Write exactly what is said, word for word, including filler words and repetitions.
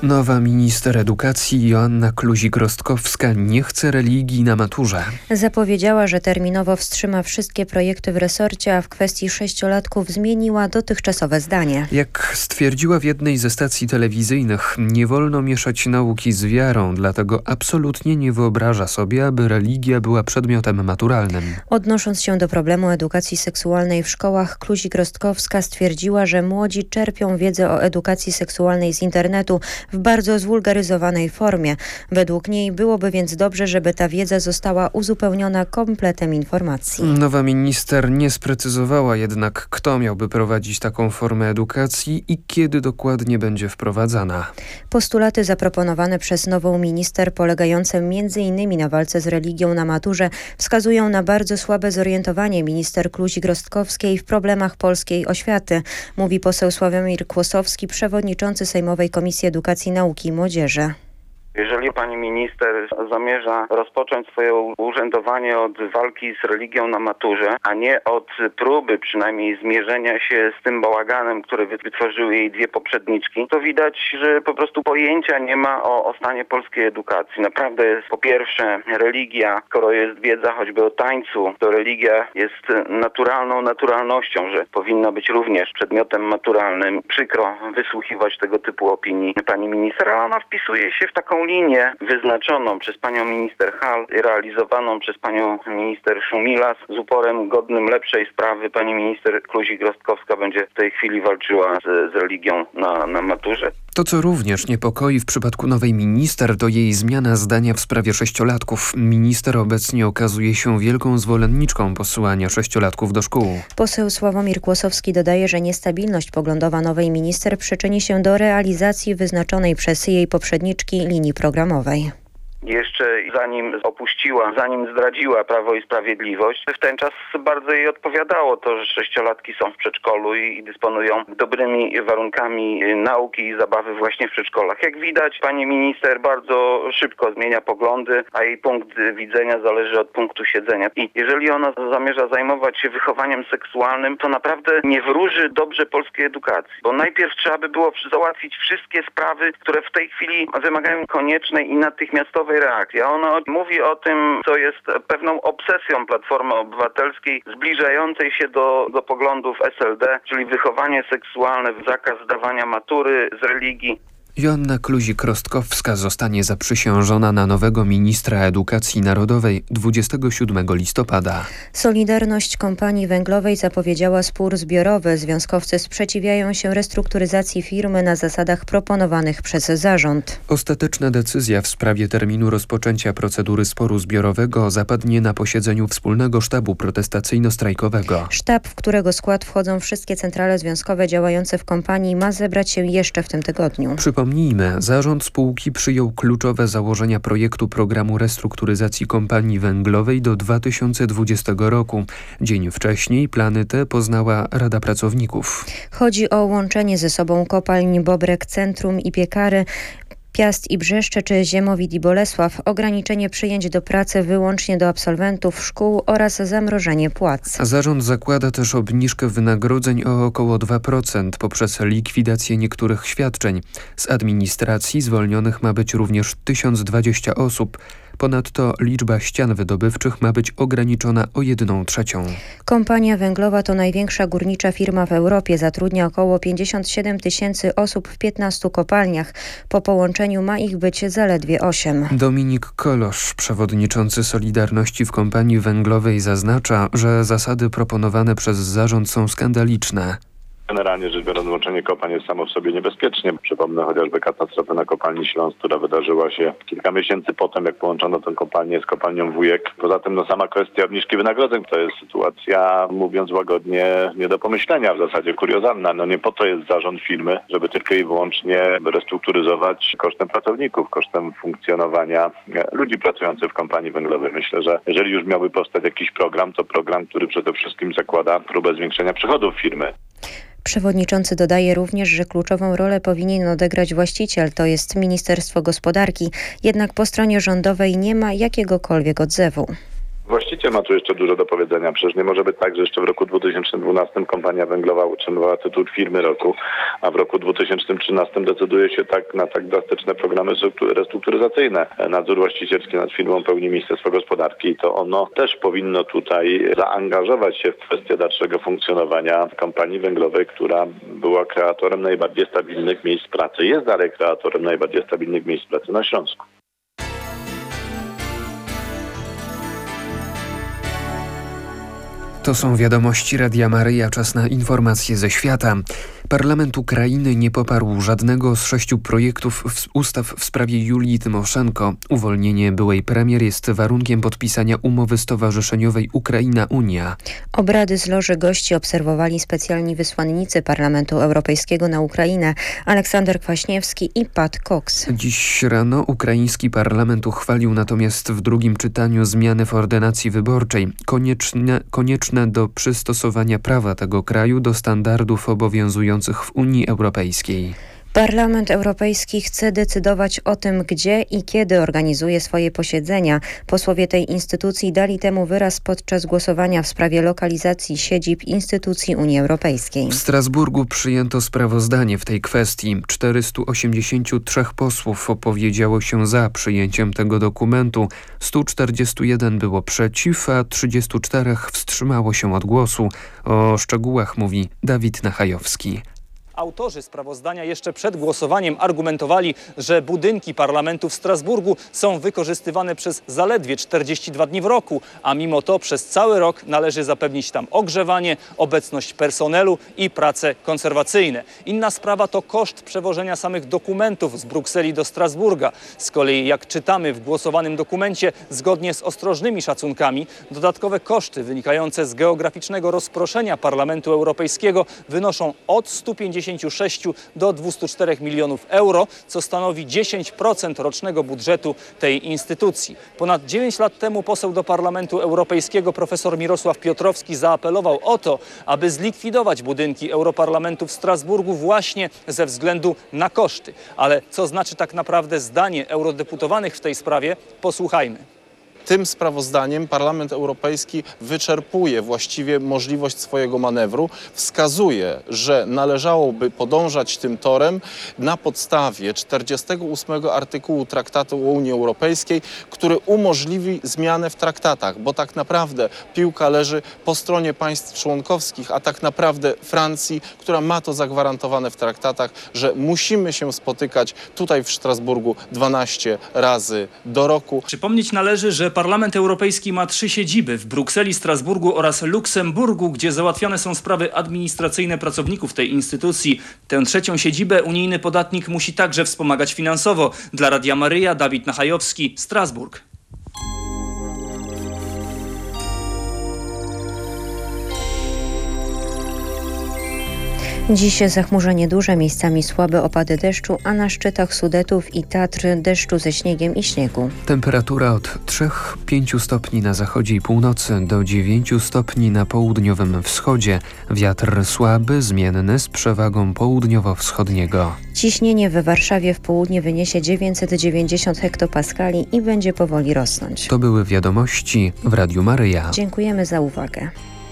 Nowa minister edukacji Joanna Kluzik-Rostkowska nie chce religii na maturze. Zapowiedziała, że terminowo wstrzyma wszystkie projekty w resorcie, a w kwestii sześciolatków zmieniła dotychczasowe zdanie. Jak stwierdziła w jednej ze stacji telewizyjnych, nie wolno mieszać nauki z wiarą, dlatego absolutnie nie wyobraża sobie, aby religia była przedmiotem maturalnym. Odnosząc się do problemu edukacji seksualnej w szkołach, Kluzik-Rostkowska stwierdziła, że młodzi czerpią wiedzę o edukacji seksualnej z internetu w bardzo zwulgaryzowanej formie. Według niej byłoby więc dobrze, żeby ta wiedza została uzupełniona kompletem informacji. Nowa minister nie sprecyzowała jednak, kto miałby prowadzić taką formę edukacji i kiedy dokładnie będzie wprowadzana. Postulaty zaproponowane przez nową minister, polegające między innymi na walce z religią na maturze, wskazują na bardzo słabe zorientowanie minister Kluzik-Rostkowskiej w problemach polskiej oświaty, mówi poseł Sławomir Kłosowski, przewodniczący Sejmowej Komisji Edukacji, Nauki i Młodzieży. Jeżeli pani minister zamierza rozpocząć swoje urzędowanie od walki z religią na maturze, a nie od próby przynajmniej zmierzenia się z tym bałaganem, który wytworzyły jej dwie poprzedniczki, to widać, że po prostu pojęcia nie ma o, o stanie polskiej edukacji. Naprawdę jest po pierwsze religia, skoro jest wiedza choćby o tańcu, to religia jest naturalną naturalnością, że powinna być również przedmiotem maturalnym. Przykro wysłuchiwać tego typu opinii pani minister, ale ona wpisuje się w taką linię wyznaczoną przez panią minister Hall i realizowaną przez panią minister Szumilas z uporem godnym lepszej sprawy. Pani minister Kluzik-Rostkowska będzie w tej chwili walczyła z, z religią na, na maturze. To, co również niepokoi w przypadku nowej minister, to jej zmiana zdania w sprawie sześciolatków. Minister obecnie okazuje się wielką zwolenniczką posyłania sześciolatków do szkół. Poseł Sławomir Kłosowski dodaje, że niestabilność poglądowa nowej minister przyczyni się do realizacji wyznaczonej przez jej poprzedniczki linii programowej. Jeszcze zanim opuściła, zanim zdradziła Prawo i Sprawiedliwość, w ten czas bardzo jej odpowiadało to, że sześciolatki są w przedszkolu i dysponują dobrymi warunkami nauki i zabawy właśnie w przedszkolach. Jak widać, pani minister bardzo szybko zmienia poglądy, a jej punkt widzenia zależy od punktu siedzenia. I jeżeli ona zamierza zajmować się wychowaniem seksualnym, to naprawdę nie wróży dobrze polskiej edukacji. Bo najpierw trzeba by było załatwić wszystkie sprawy, które w tej chwili wymagają koniecznej i natychmiastowej reakcji. A ona mówi o tym, co jest pewną obsesją Platformy Obywatelskiej, zbliżającej się do, do poglądów S L D, czyli wychowanie seksualne, zakaz zdawania matury z religii. Joanna Kluzik-Rostkowska zostanie zaprzysiężona na nowego ministra edukacji narodowej dwudziestego siódmego listopada. Solidarność Kompanii Węglowej zapowiedziała spór zbiorowy. Związkowcy sprzeciwiają się restrukturyzacji firmy na zasadach proponowanych przez zarząd. Ostateczna decyzja w sprawie terminu rozpoczęcia procedury sporu zbiorowego zapadnie na posiedzeniu Wspólnego Sztabu Protestacyjno-Strajkowego. Sztab, w którego skład wchodzą wszystkie centrale związkowe działające w kompanii, ma zebrać się jeszcze w tym tygodniu. Przypomnijmy, zarząd spółki przyjął kluczowe założenia projektu programu restrukturyzacji Kompanii Węglowej do dwa tysiące dwudziestego roku. Dzień wcześniej plany te poznała Rada Pracowników. Chodzi o łączenie ze sobą kopalń Bobrek Centrum i Piekary, Piast i Brzeszcze czy Ziemowit i Bolesław, ograniczenie przyjęć do pracy wyłącznie do absolwentów szkół oraz zamrożenie płac. Zarząd zakłada też obniżkę wynagrodzeń o około dwa procent poprzez likwidację niektórych świadczeń. Z administracji zwolnionych ma być również tysiąc dwadzieścia osób. Ponadto liczba ścian wydobywczych ma być ograniczona o jedną trzecią. Kompania Węglowa to największa górnicza firma w Europie. Zatrudnia około pięćdziesiąt siedem tysięcy osób w piętnastu kopalniach. Po połączeniu ma ich być zaledwie osiem. Dominik Kolosz, przewodniczący Solidarności w Kompanii Węglowej, zaznacza, że zasady proponowane przez zarząd są skandaliczne. Generalnie rzecz biorąc, łączenie kopalń jest samo w sobie niebezpieczne. Przypomnę chociażby katastrofę na kopalni Śląsk, która wydarzyła się kilka miesięcy potem, jak połączono tę kopalnię z kopalnią Wujek. Poza tym no, sama kwestia obniżki wynagrodzeń to jest sytuacja, mówiąc łagodnie, nie do pomyślenia, w zasadzie kuriozalna. No nie po to jest zarząd firmy, żeby tylko i wyłącznie restrukturyzować kosztem pracowników, kosztem funkcjonowania ludzi pracujących w kompanii węglowej. Myślę, że jeżeli już miałby powstać jakiś program, to program, który przede wszystkim zakłada próbę zwiększenia przychodów firmy. Przewodniczący dodaje również, że kluczową rolę powinien odegrać właściciel, to jest Ministerstwo Gospodarki. Jednak po stronie rządowej nie ma jakiegokolwiek odzewu. Właściciel ma tu jeszcze dużo do powiedzenia. Przecież nie może być tak, że jeszcze w roku dwa tysiące dwunastym kompania węglowa utrzymywała tytuł firmy roku, a w roku dwa tysiące trzynastym decyduje się tak na tak drastyczne programy restrukturyzacyjne. Nadzór właścicielski nad firmą pełni Ministerstwo Gospodarki i to ono też powinno tutaj zaangażować się w kwestię dalszego funkcjonowania kompanii węglowej, która była kreatorem najbardziej stabilnych miejsc pracy. Jest dalej kreatorem najbardziej stabilnych miejsc pracy na Śląsku. To są wiadomości Radia Maryja, czas na informacje ze świata. Parlament Ukrainy nie poparł żadnego z sześciu projektów ustaw w sprawie Julii Tymoszenko. Uwolnienie byłej premier jest warunkiem podpisania umowy stowarzyszeniowej Ukraina-Unia. Obrady z loży gości obserwowali specjalni wysłannicy Parlamentu Europejskiego na Ukrainę Aleksander Kwaśniewski i Pat Cox. Dziś rano ukraiński parlament uchwalił natomiast w drugim czytaniu zmiany w ordynacji wyborczej, konieczne, konieczne do przystosowania prawa tego kraju do standardów obowiązujących w Unii Europejskiej. Parlament Europejski chce decydować o tym, gdzie i kiedy organizuje swoje posiedzenia. Posłowie tej instytucji dali temu wyraz podczas głosowania w sprawie lokalizacji siedzib instytucji Unii Europejskiej. W Strasburgu przyjęto sprawozdanie w tej kwestii. czterystu osiemdziesięciu trzech posłów opowiedziało się za przyjęciem tego dokumentu. stu czterdziestu jeden było przeciw, a trzydziestu czterech wstrzymało się od głosu. O szczegółach mówi Dawid Nachajowski. Autorzy sprawozdania jeszcze przed głosowaniem argumentowali, że budynki parlamentu w Strasburgu są wykorzystywane przez zaledwie czterdzieści dwa dni w roku, a mimo to przez cały rok należy zapewnić tam ogrzewanie, obecność personelu i prace konserwacyjne. Inna sprawa to koszt przewożenia samych dokumentów z Brukseli do Strasburga. Z kolei, jak czytamy w głosowanym dokumencie, zgodnie z ostrożnymi szacunkami, dodatkowe koszty wynikające z geograficznego rozproszenia Parlamentu Europejskiego wynoszą od stu pięćdziesięciu sześciu do dwustu czterech milionów euro, co stanowi dziesięć procent rocznego budżetu tej instytucji. Ponad dziewięć lat temu poseł do Parlamentu Europejskiego profesor Mirosław Piotrowski zaapelował o to, aby zlikwidować budynki Europarlamentu w Strasburgu właśnie ze względu na koszty. Ale co znaczy tak naprawdę zdanie eurodeputowanych w tej sprawie? Posłuchajmy. Tym sprawozdaniem Parlament Europejski wyczerpuje właściwie możliwość swojego manewru, wskazuje, że należałoby podążać tym torem na podstawie czterdziestego ósmego artykułu Traktatu o Unii Europejskiej, który umożliwi zmianę w traktatach, bo tak naprawdę piłka leży po stronie państw członkowskich, a tak naprawdę Francji, która ma to zagwarantowane w traktatach, że musimy się spotykać tutaj w Strasburgu dwanaście razy do roku. Przypomnieć należy, że Parlament Europejski ma trzy siedziby w Brukseli, Strasburgu oraz Luksemburgu, gdzie załatwiane są sprawy administracyjne pracowników tej instytucji. Tę trzecią siedzibę unijny podatnik musi także wspomagać finansowo. Dla Radia Maryja Dawid Nachajowski, Strasburg. Dziś zachmurzenie duże, miejscami słabe opady deszczu, a na szczytach Sudetów i Tatr deszczu ze śniegiem i śniegu. Temperatura od trzech do pięciu stopni na zachodzie i północy do dziewięciu stopni na południowym wschodzie. Wiatr słaby, zmienny z przewagą południowo-wschodniego. Ciśnienie we Warszawie w południe wyniesie dziewięćset dziewięćdziesiąt hektopaskali i będzie powoli rosnąć. To były wiadomości w Radiu Maryja. Dziękujemy za uwagę.